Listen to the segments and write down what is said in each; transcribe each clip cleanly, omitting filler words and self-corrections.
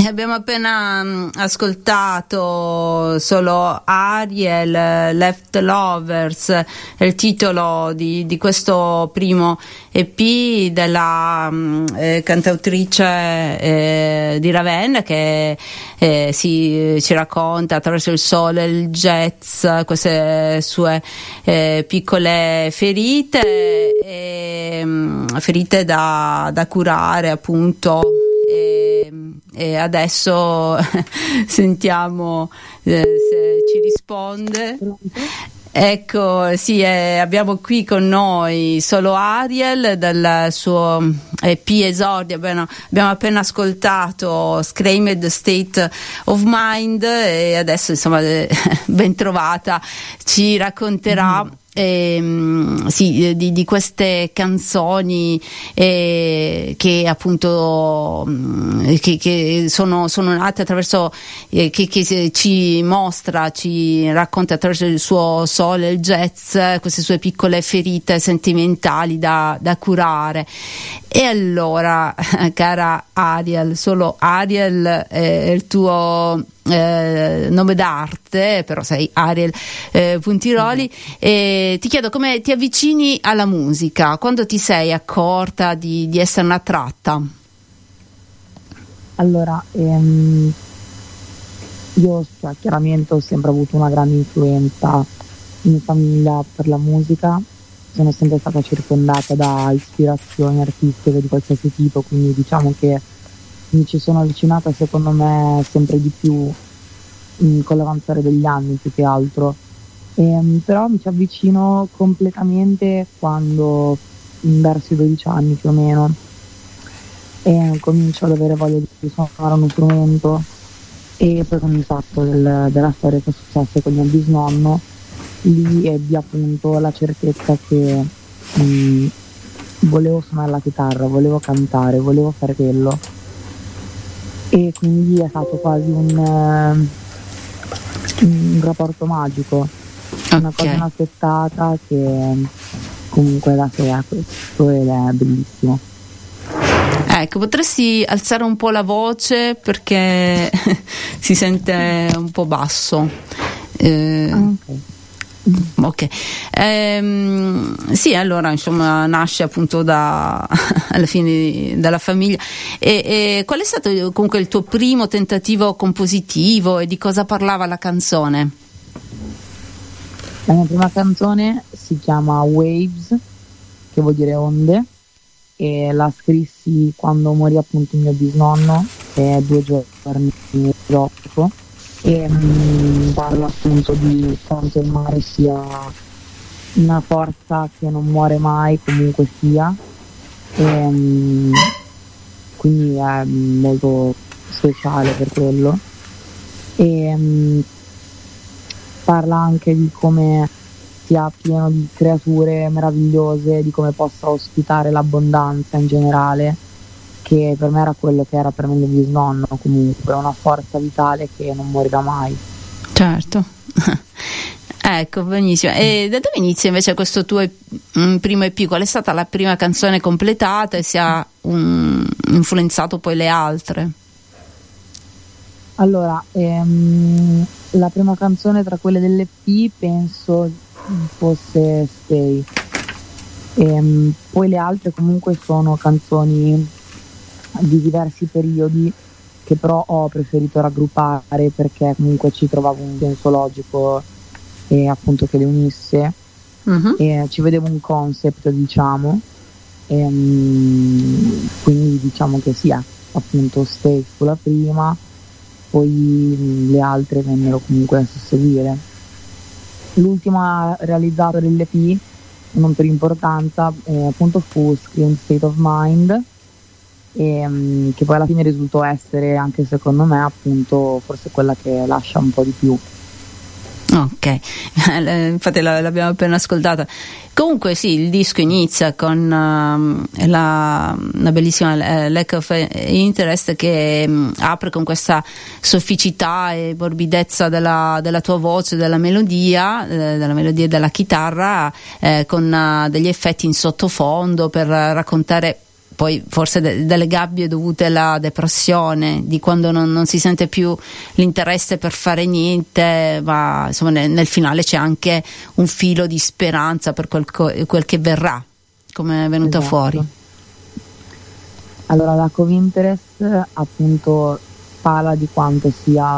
Abbiamo appena ascoltato solo Ariel, Left Lovers, è il titolo di questo primo EP della cantautrice di Ravenna, che ci racconta attraverso il sole e il jazz queste sue piccole ferite, ferite da curare, appunto. E adesso sentiamo se ci risponde. Ecco, sì, abbiamo qui con noi solo Ariel dal suo EP esordio. Abbiamo appena ascoltato Screamed State of Mind e adesso, insomma, ben trovata, ci racconterà di queste canzoni che appunto che sono nate attraverso che ci mostra, ci racconta attraverso il suo sole, il jazz, queste sue piccole ferite sentimentali da curare. E allora, cara Ariel, solo Ariel è il tuo nome d'arte, però sei Ariel Puntiroli, e ti chiedo come ti avvicini alla musica, quando ti sei accorta di esserne attratta? Allora, io chiaramente ho sempre avuto una grande influenza in famiglia per la musica, sono sempre stata circondata da ispirazioni artistiche di qualsiasi tipo, quindi diciamo che mi ci sono avvicinata secondo me sempre di più con l'avanzare degli anni più che altro, però mi ci avvicino completamente quando verso i 12 anni più o meno comincio ad avere voglia di suonare uno strumento, e poi con il fatto della storia che è successa con mio bisnonno, lì ebbi appunto la certezza che volevo suonare la chitarra, volevo cantare, volevo fare quello, e quindi è stato quasi un rapporto magico, una cosa inaspettata che comunque da sé è questo, ed è bellissimo. Ecco, potresti alzare un po' la voce perché si sente un po' basso. Ok. Sì, allora insomma nasce appunto alla fine dalla famiglia. E qual è stato comunque il tuo primo tentativo compositivo e di cosa parlava la canzone? La mia prima canzone si chiama Waves, che vuol dire onde, e la scrissi quando morì appunto il mio bisnonno, che è 2 giorni dopo, e parla appunto di quanto il mare sia una forza che non muore mai, comunque sia, e quindi è molto speciale per quello, e parla anche di come sia pieno di creature meravigliose, di come possa ospitare l'abbondanza in generale, che per me era quello che era per me il mio bisnonno, comunque una forza vitale che non morirà mai. Certo. Ecco, benissimo. E da dove inizia invece questo tuo primo EP? Qual è stata la prima canzone completata e se ha influenzato poi le altre? Allora, la prima canzone tra quelle dell'EP penso fosse Stay, poi le altre comunque sono canzoni di diversi periodi che però ho preferito raggruppare perché comunque ci trovavo un senso logico e appunto che le unisse, e ci vedevo un concept, diciamo, quindi diciamo che sia appunto Stay fu la prima, poi le altre vennero comunque a susseguire. L'ultima realizzata dell'EP, non per importanza, appunto fu Screamed State of Mind, che poi alla fine risultò essere, anche secondo me, appunto forse quella che lascia un po' di più. Ok, infatti l'abbiamo appena ascoltata. Comunque sì, il disco inizia con una bellissima Lack of Interest che apre con questa sofficità e morbidezza della tua voce, della melodia e della chitarra, con degli effetti in sottofondo per raccontare poi forse delle gabbie dovute alla depressione, di quando non si sente più l'interesse per fare niente, ma insomma nel finale c'è anche un filo di speranza per quel che verrà, come è venuto fuori. Allora, la Love Interest appunto parla di quanto sia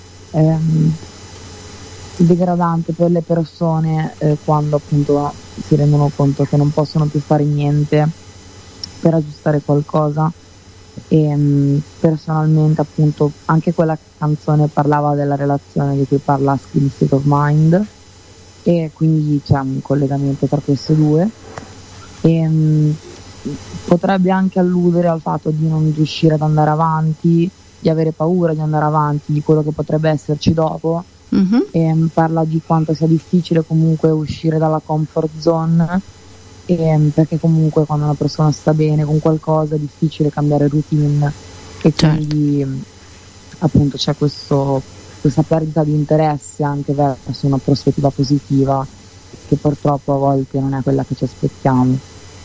degradante per le persone quando appunto si rendono conto che non possono più fare niente per aggiustare qualcosa, e personalmente appunto anche quella canzone parlava della relazione di cui parla Asking State of Mind, e quindi c'è un collegamento tra queste due, e potrebbe anche alludere al fatto di non riuscire ad andare avanti, di avere paura di andare avanti, di quello che potrebbe esserci dopo. E parla di quanto sia difficile comunque uscire dalla comfort zone, perché comunque quando una persona sta bene con qualcosa è difficile cambiare routine, e quindi appunto c'è questa perdita di interesse anche verso una prospettiva positiva, che purtroppo a volte non è quella che ci aspettiamo.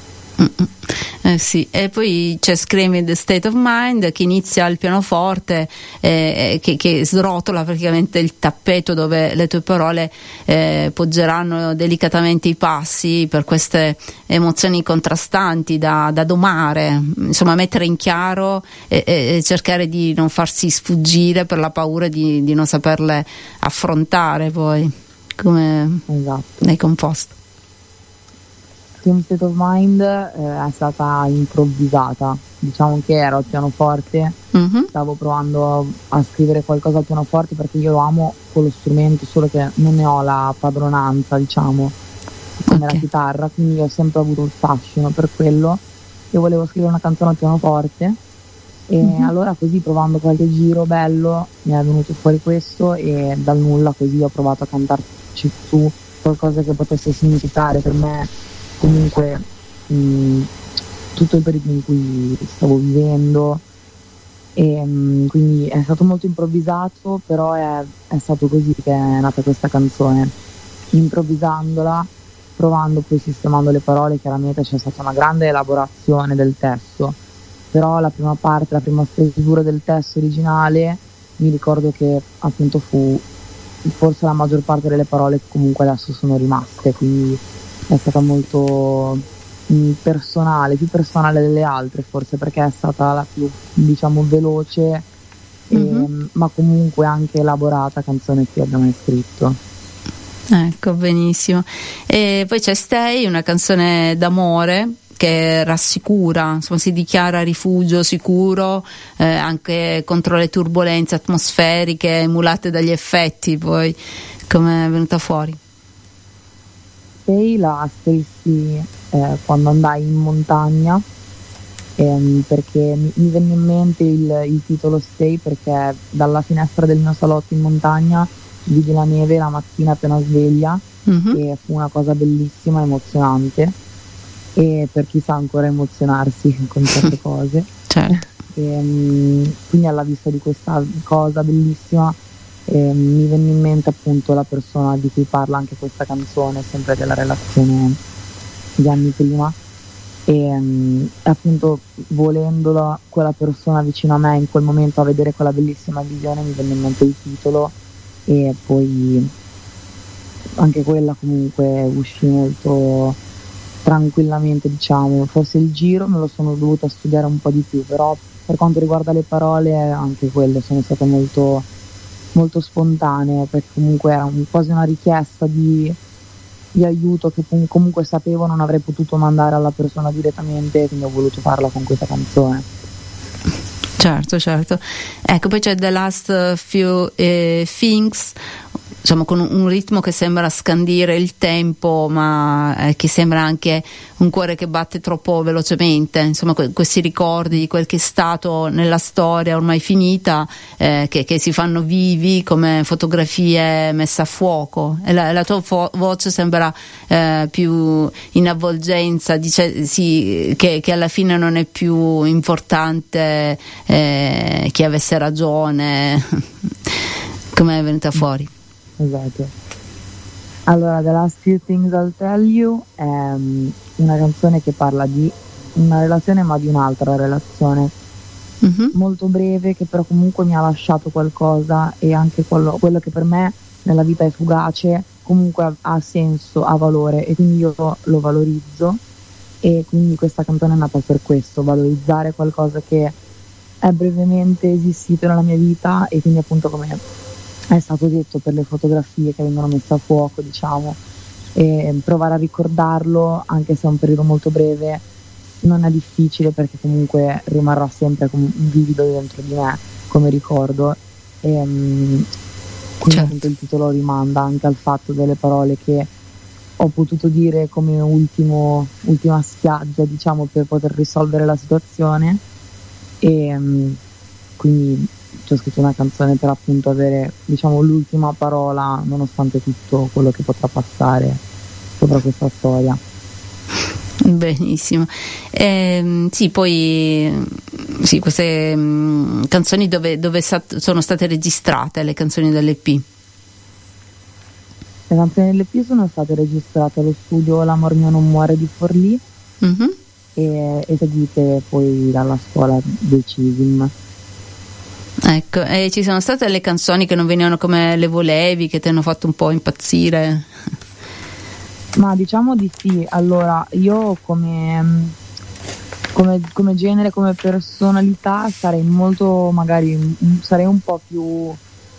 Sì, e poi c'è Screaming the State of Mind, che inizia al pianoforte, che srotola praticamente il tappeto dove le tue parole poggeranno delicatamente i passi, per queste emozioni contrastanti da domare, insomma mettere in chiaro e cercare di non farsi sfuggire per la paura di non saperle affrontare. Poi come hai composto? Screaming State of Mind è stata improvvisata, diciamo che ero al pianoforte, stavo provando a scrivere qualcosa al pianoforte perché io lo amo con lo strumento, solo che non ne ho la padronanza, diciamo, come la chitarra, quindi ho sempre avuto il fascino per quello, e volevo scrivere una canzone al pianoforte, e allora così, provando qualche giro bello, mi è venuto fuori questo, e dal nulla così ho provato a cantarci su qualcosa che potesse significare per me comunque tutto il periodo in cui stavo vivendo, e quindi è stato molto improvvisato, però è stato così che è nata questa canzone, improvvisandola, provando, poi sistemando le parole. Chiaramente c'è stata una grande elaborazione del testo, però la prima parte, la prima stesura del testo originale, mi ricordo che appunto fu forse la maggior parte delle parole che comunque adesso sono rimaste, quindi è stata molto personale, più personale delle altre forse, perché è stata la più, diciamo, veloce, ma comunque anche elaborata canzone che abbiamo mai scritto. Ecco, benissimo. E poi c'è Stay, una canzone d'amore che rassicura, insomma si dichiara rifugio sicuro anche contro le turbolenze atmosferiche emulate dagli effetti. Poi come è venuta fuori? Stay la scrissi quando andai in montagna, perché mi venne in mente il titolo Stay, perché dalla finestra del mio salotto in montagna vidi la neve la mattina appena sveglia, e fu una cosa bellissima, emozionante, e per chi sa ancora emozionarsi con certe cose. Certo. Quindi alla vista di questa cosa bellissima mi venne in mente appunto la persona di cui parla anche questa canzone, sempre della relazione di anni prima, e appunto volendola quella persona vicino a me in quel momento, a vedere quella bellissima visione, mi venne in mente il titolo, e poi anche quella comunque uscì molto tranquillamente, diciamo. Forse il giro me lo sono dovuta studiare un po' di più, però per quanto riguarda le parole anche quelle sono state molto molto spontanee, perché comunque era quasi una richiesta di aiuto che comunque sapevo non avrei potuto mandare alla persona direttamente, quindi ho voluto farla con questa canzone. Certo. Ecco, poi c'è The Last Few Things, diciamo con un ritmo che sembra scandire il tempo, ma che sembra anche un cuore che batte troppo velocemente, insomma questi ricordi di quel che è stato nella storia ormai finita, che si fanno vivi come fotografie messe a fuoco, e la tua voce sembra più in avvolgenza, dice sì, che alla fine non è più importante chi avesse ragione. Come è venuta fuori? Esatto. Allora, The Last Few Things I'll Tell You è una canzone che parla di una relazione, ma di un'altra relazione molto breve, che però comunque mi ha lasciato qualcosa, e anche quello che per me nella vita è fugace comunque ha senso, ha valore, e quindi io lo valorizzo, e quindi questa canzone è nata per questo, valorizzare qualcosa che è brevemente esistito nella mia vita, e quindi appunto, come è stato detto, per le fotografie che vengono messe a fuoco, diciamo, e provare a ricordarlo, anche se è un periodo molto breve, non è difficile, perché comunque rimarrà sempre vivido dentro di me come ricordo. Quindi appunto il titolo rimanda anche al fatto delle parole che ho potuto dire come ultima spiaggia, diciamo, per poter risolvere la situazione, e quindi ci ho scritto una canzone per appunto avere, diciamo, l'ultima parola, nonostante tutto quello che potrà passare sopra questa storia. Benissimo. Sì, poi sì, queste canzoni dove sono state registrate, le canzoni dell'EP? Le canzoni dell'EP sono state registrate allo studio L'amor mio non muore di Forlì, e eseguite poi dalla scuola dei CISIM. Ecco, e ci sono state le canzoni che non venivano come le volevi, che ti hanno fatto un po' impazzire? Ma diciamo di sì. Allora, io come genere, come personalità, sarei molto, magari sarei un po' più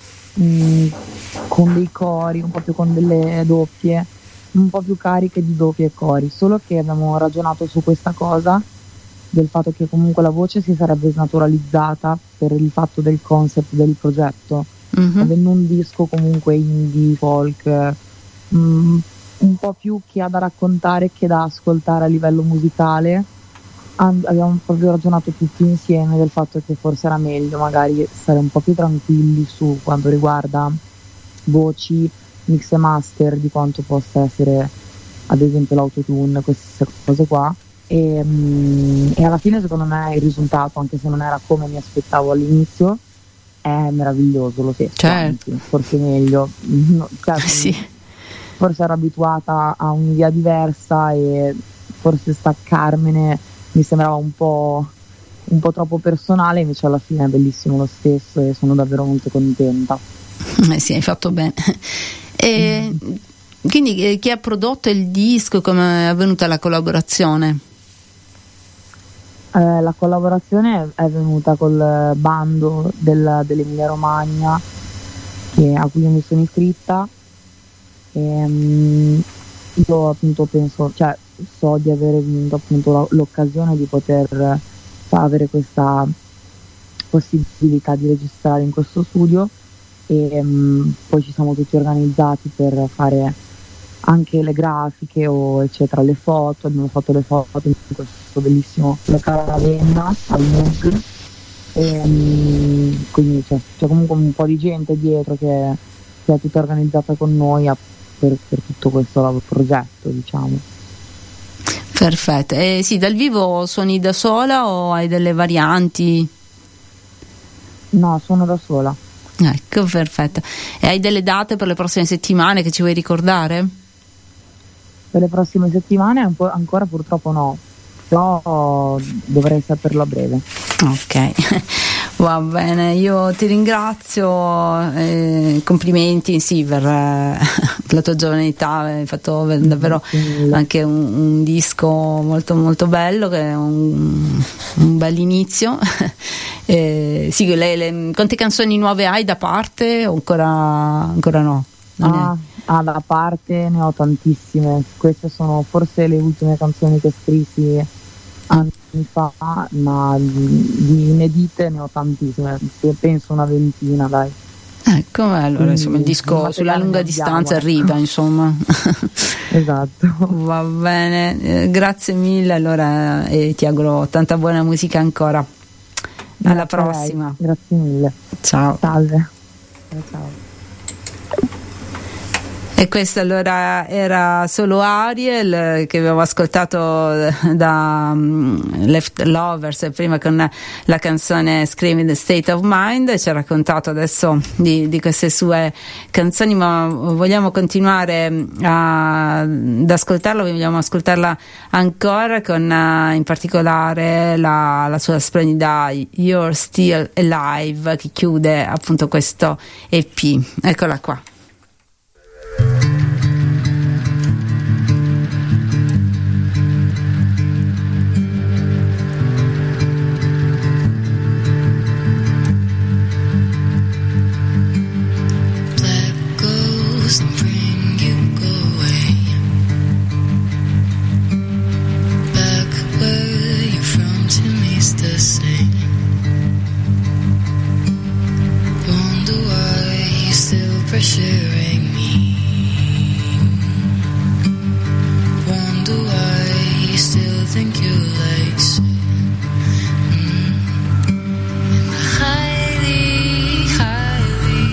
con dei cori, un po' più con delle doppie, un po' più cariche di doppie e cori, solo che abbiamo ragionato su questa cosa, del fatto che comunque la voce si sarebbe snaturalizzata per il fatto del concept del progetto, avendo un disco comunque indie, folk, un po' più che ha da raccontare che da ascoltare a livello musicale. Abbiamo proprio ragionato tutti insieme del fatto che forse era meglio magari stare un po' più tranquilli su quanto riguarda voci, mix e master, di quanto possa essere ad esempio l'autotune, queste cose qua, e alla fine secondo me il risultato, anche se non era come mi aspettavo all'inizio, è meraviglioso, lo stesso, anzi, forse meglio. Sì. Forse ero abituata a un'idea diversa, e forse staccarmene mi sembrava un po' troppo personale, invece alla fine è bellissimo lo stesso, e sono davvero molto contenta. Sì, hai fatto bene. E quindi chi ha prodotto il disco, come è avvenuta la collaborazione? La collaborazione è venuta col bando dell'Emilia Romagna, a cui io mi sono iscritta. Io appunto so di aver vinto appunto l'occasione di poter avere questa possibilità di registrare in questo studio, e poi ci siamo tutti organizzati per fare anche le grafiche eccetera, le foto. Abbiamo fatto le foto in questo bellissimo locale a Ravenna, al MUG, e quindi c'è comunque un po' di gente dietro che è tutta organizzata con noi per tutto questo progetto, diciamo. Perfetto. Sì, dal vivo suoni da sola o hai delle varianti? No, suono da sola. Ecco, perfetto. E hai delle date per le prossime settimane che ci vuoi ricordare? Per le prossime settimane ancora purtroppo no, però dovrei saperlo a breve. Ok. Va bene, io ti ringrazio, complimenti sì per la tua giovane età, hai fatto davvero anche un disco molto molto bello, che è un bel inizio. Sì, quante canzoni nuove hai da parte o ancora no? Da parte ne ho tantissime. Queste sono forse le ultime canzoni che scrissi anni fa, ma di inedite ne ho tantissime, penso una ventina, dai. Ecco, allora insomma il disco sulla lunga distanza arriva, insomma. Esatto. Va bene, grazie mille allora, e ti auguro tanta buona musica ancora. Alla prossima. Grazie mille. Ciao. Salve. Ciao. E questo allora era solo Ariel, che abbiamo ascoltato da Left Lovers prima con la canzone Screaming the State of Mind. Ci ha raccontato adesso di queste sue canzoni, ma vogliamo continuare ad ascoltarla, vogliamo ascoltarla ancora con in particolare la sua splendida You're Still Alive, che chiude appunto questo EP. Eccola qua. And bring you away back where you're from. To me's the same. Wonder why you're still pressuring me. Wonder why you still think you like sin. And I highly, highly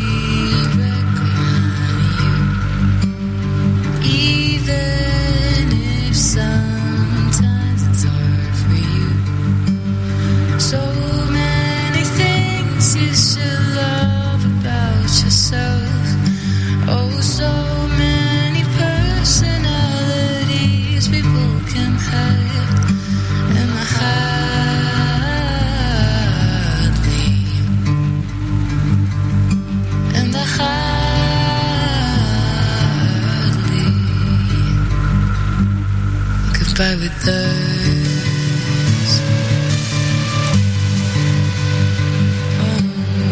even if sometimes it's hard for you. So many things you should love about yourself. Oh, so many personalities people can have. And I hardly, and I hardly goodbye with us. Oh.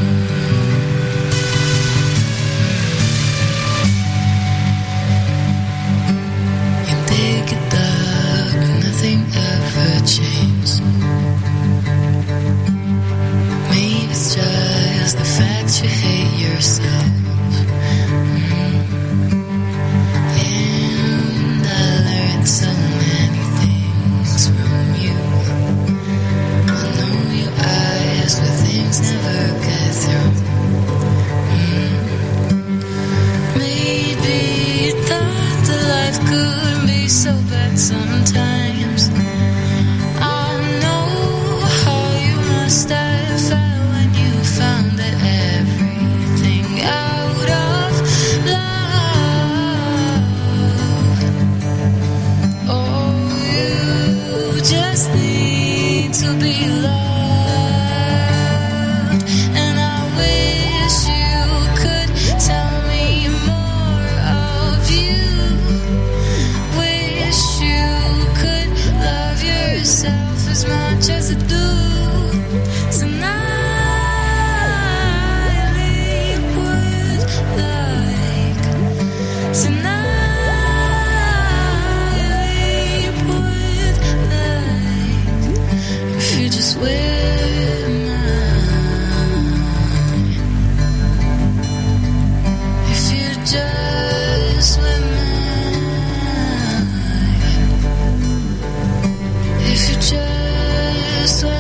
You take it up, but nothing ever changed. Maybe it's just the fact you hate yourself. And I learned so many things from you. I know your eyes where things never get through. Maybe you thought that life could be so bad sometimes. I know how you must have felt when you found that everything out of love. Oh, you just need to be loved. And I wish you could tell me more of you. Wish you could love yourself as much as I do. Tonight we would like. Tonight we would like. If you just wear mine. If you just wear mine. If you just wear